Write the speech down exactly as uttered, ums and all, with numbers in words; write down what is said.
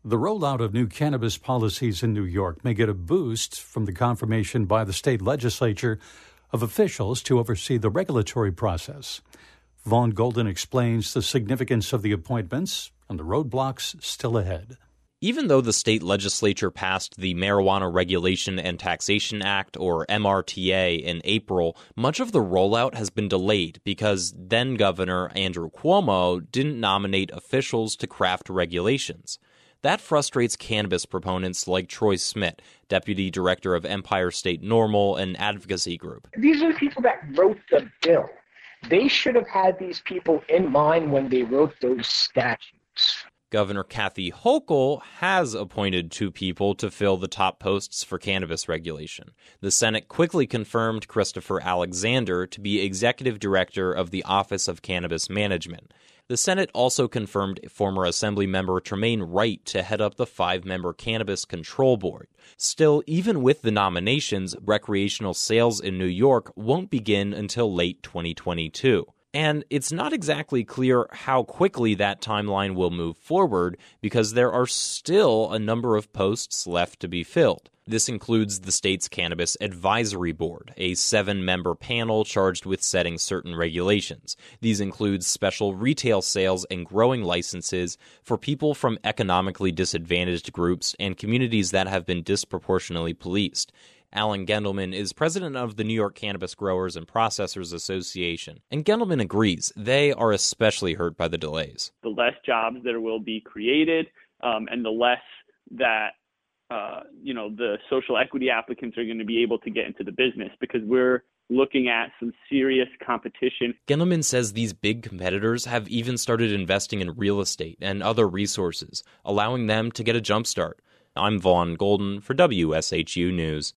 The rollout of new cannabis policies in New York may get a boost from the confirmation by the state legislature of officials to oversee the regulatory process. Vaughn Golden explains the significance of the appointments and the roadblocks still ahead. Even though the state legislature passed the Marijuana Regulation and Taxation Act, or M R T A, in April, much of the rollout has been delayed because then-Governor Andrew Cuomo didn't nominate officials to craft regulations. That frustrates cannabis proponents like Troy Smith, deputy director of Empire State NORML, an advocacy group. These are the people that wrote the bill. They should have had these people in mind when they wrote those statutes. Governor Kathy Hochul has appointed two people to fill the top posts for cannabis regulation. The Senate quickly confirmed Christopher Alexander to be executive director of the Office of Cannabis Management. The Senate also confirmed former Assemblymember Tremaine Wright to head up the five-member Cannabis Control Board. Still, even with the nominations, recreational sales in New York won't begin until late twenty twenty-two. And it's not exactly clear how quickly that timeline will move forward because there are still a number of posts left to be filled. This includes the state's Cannabis Advisory Board, a seven-member panel charged with setting certain regulations. These include special retail sales and growing licenses for people from economically disadvantaged groups and communities that have been disproportionately policed. Alan Gendelman is president of the New York Cannabis Growers and Processors Association, and Gendelman agrees they are especially hurt by the delays. The less jobs that will be created, um, and the less that uh, you know the social equity applicants are going to be able to get into the business, because we're looking at some serious competition. Gendelman says these big competitors have even started investing in real estate and other resources, allowing them to get a jump start. I'm Vaughn Golden for W S H U News.